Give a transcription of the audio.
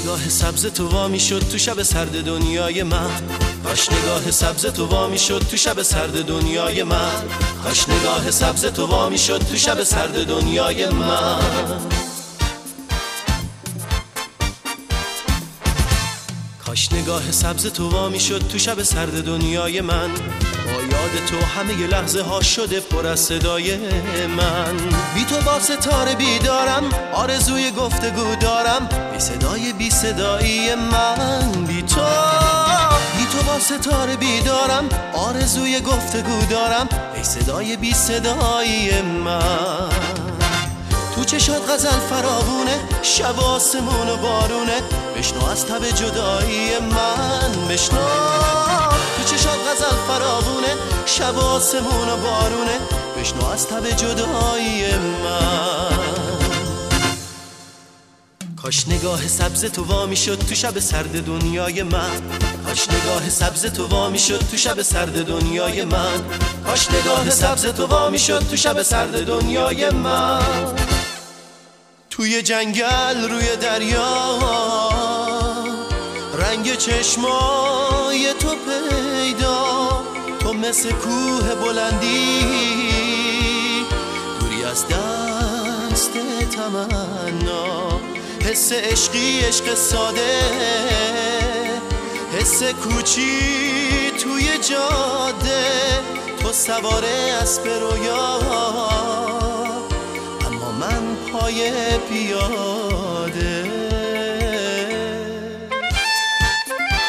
نگاه سبز تو وامی شد تو شب سرد دنیای من، کاش نگاه سبز تو وامی شد تو شب سرد دنیای من، کاش نگاه سبز تو وامی شد تو شب سرد دنیای من. کاش نگاه سبز تو وامی شد تو شب سرد دنیای من، با یاد تو همه لحظه ها شده پر از صدای من. بی تو با ستاره بیدارم، آرزوی گفتگو دارم، بی صدای بی صدایی من. بی تو با ستاره بیدارم، آرزوی گفتگو دارم، بی صدای بی صدایی من. تو چشات غزل فراوونه، شب آسمون و بارونه، بشنو از تب جدایی من، بشنو. تو چشات غزل فراوونه، شب آسمون و بارونه، بشنو از تب جدایی من. کاش نگاه سبز تو وامی شد تو شب سرد دنیای من، کاش نگاه سبز تو وامی شد تو شب سرد دنیای من، کاش نگاه سبز تو وامی شد تو شب سرد دنیای من. توی جنگل روی دریا رنگ چشمای تو پیدا، تو مثل کوه بلندی دوری از دست تمنا، حس عشقی عشق ساده، حس کوچی توی جاده، تو سوار اسب رویا اما من پای پیاده.